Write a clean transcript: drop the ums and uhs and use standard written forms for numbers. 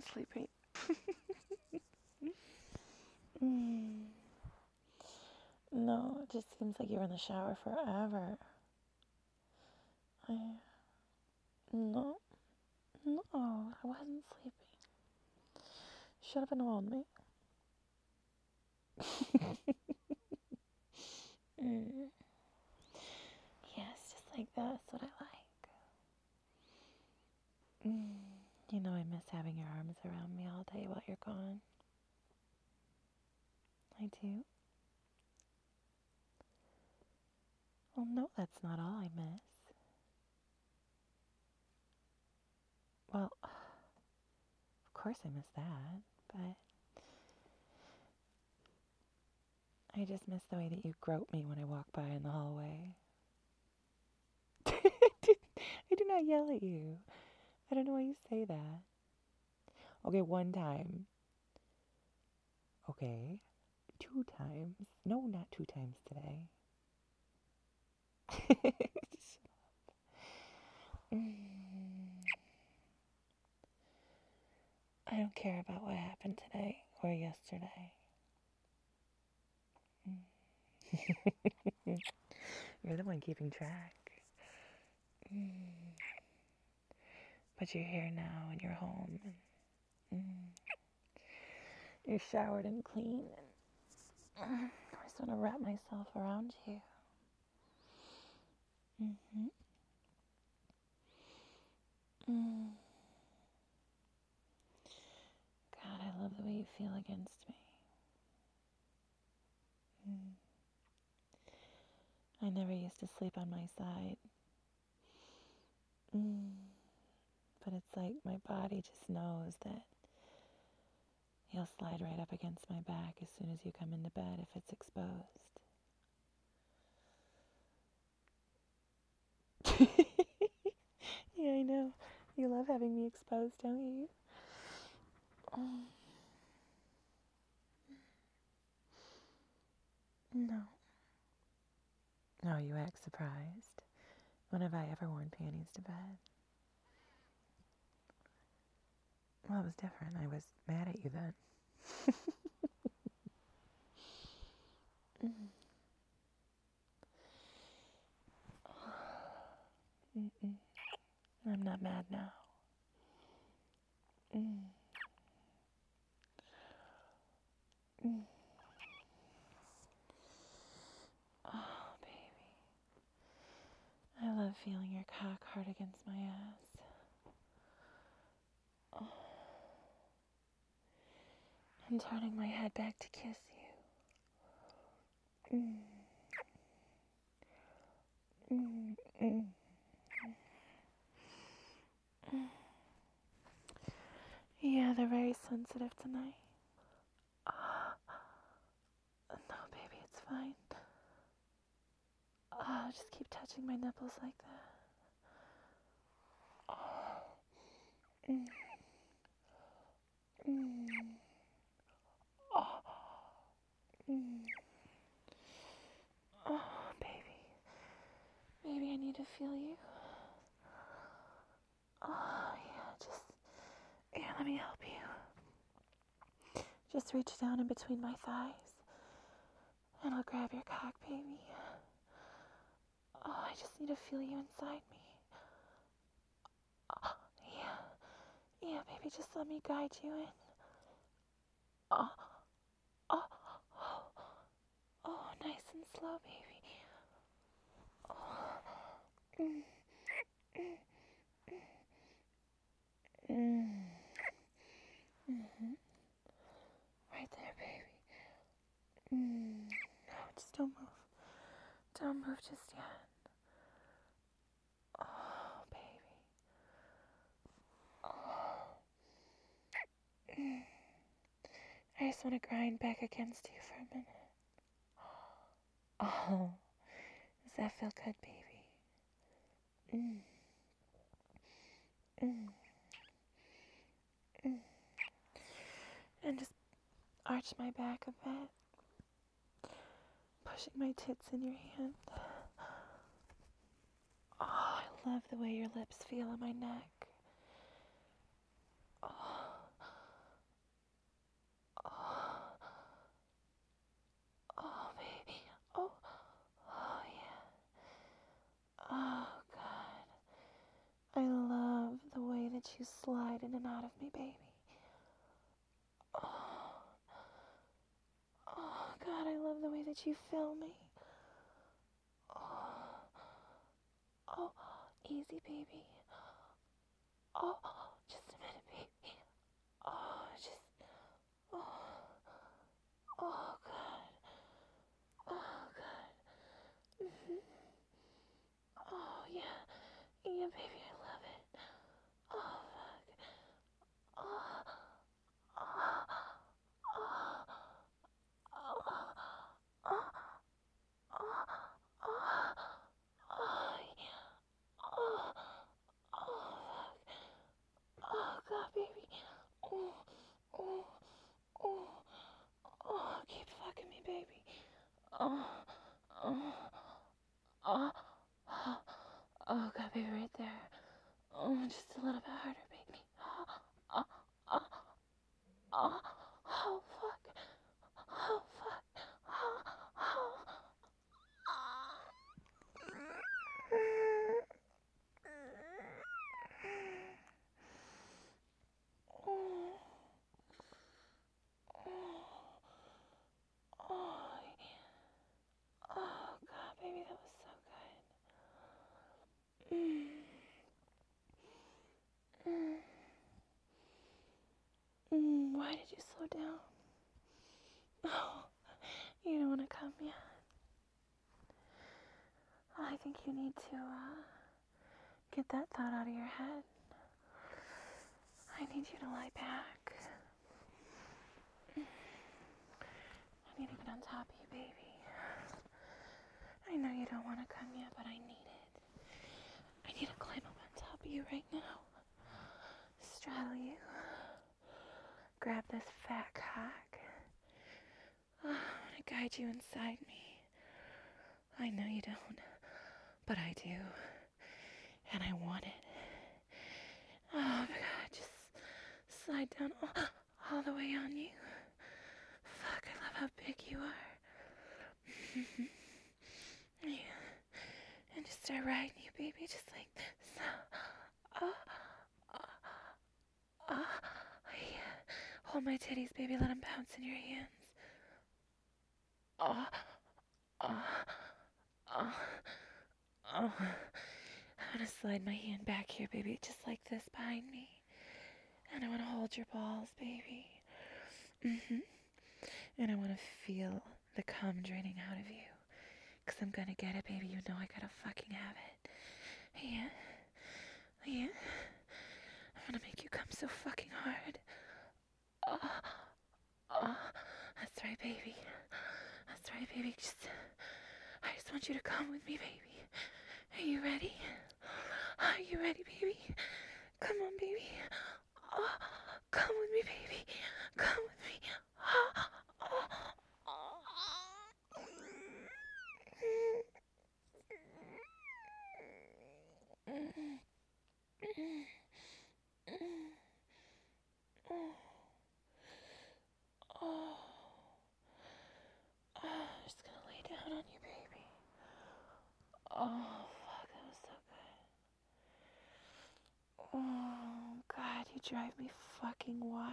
sleeping. mm. No, it just seems like you were in the shower forever. No, no, I wasn't sleeping. Shut up and hold me. mm. Yes, just like that's what I like. You know I miss having your arms around me all day while you're gone. I do. Well, no, that's not all I miss. Well, of course I miss that, but I just miss the way that you grope me when I walk by in the hallway. I do not yell at you. I don't know why you say that. Okay, one time. Okay. 2 times. No, not 2 times today. I don't care about what happened today or yesterday. You're the one keeping track. But you're here now and you're home. And you're showered and clean. And I just want to wrap myself around you. God, I love the way you feel against me. I never used to sleep on my side. But it's like my body just knows that you'll slide right up against my back as soon as you come into bed if it's exposed. Yeah, I know. You love having me exposed, don't you? No. No, you act surprised. When have I ever worn panties to bed? Well, it was different. I was mad at you then. I'm not mad now. Oh, baby. I love feeling your cock hard against my ass. And turning my head back to kiss you. Yeah, they're very sensitive tonight. No, baby, it's fine. Just keep touching my nipples like that. Oh, baby. Baby, I need to feel you. Oh, yeah, let me help you. Just reach down in between my thighs, and I'll grab your cock, baby. Oh, I just need to feel you inside me. Oh, yeah, baby, just let me guide you in. Oh, oh, oh, nice and slow, baby. Oh. Right there, baby. No, just don't move. Don't move just yet. Oh, baby. I just want to grind back against you for a minute. Oh, does that feel good, baby? And just arch my back a bit, pushing my tits in your hand. Oh, I love the way your lips feel on my neck. Oh, you slide in and out of me, baby. Oh, oh God, I love the way that you feel me. Oh, oh, easy, baby. Oh, just a minute, baby. Oh, oh, oh, God. Oh, God. Oh, yeah. Yeah, baby, I love it. Oh, fuck. Oh, oh, oh, oh, oh, oh, oh, yeah. Oh, oh, fuck. Oh, God, baby. Oh, oh, oh, oh, keep fucking me, baby. Oh, oh, oh, oh, oh, God, baby, right there. Oh, just a little bit harder, baby. Oh, oh, oh, oh, oh, fuck. Oh, fuck. Oh, oh, oh, oh, oh, God, baby, that was so good. Why did you slow down? Oh, you don't want to come yet? I think you need to get that thought out of your head. I need you to lie back. I need to get on top of you, baby. I know you don't want to come yet, but I need it. I need to climb up on top of you right now. Straddle you. Grab this fat cock. Oh, I want to guide you inside me. I know you don't, but I do. And I want it. Oh my God, just slide down all the way on you. Fuck, I love how big you are. Yeah. And just start riding you, baby, just like this. Oh, oh, oh, yeah. Hold my titties, baby, let them bounce in your hands. Oh, oh, oh, oh. I want to slide my hand back here, baby, just like this behind me. And I want to hold your balls, baby. And I want to feel the cum draining out of you. Because I'm going to get it, baby. You know I got to fucking have it. Yeah. Yeah. I'm going to make you come so fucking hard. Oh, oh. That's right, baby. That's right, baby. I just want you to come with me, baby. Are you ready? Are you ready, baby? Come on, baby. Oh, come with me, baby. Come with me. Oh, oh, oh. Oh, just gonna lay down on you, baby. Oh, fuck, that was so good. Oh, God, you drive me fucking wild.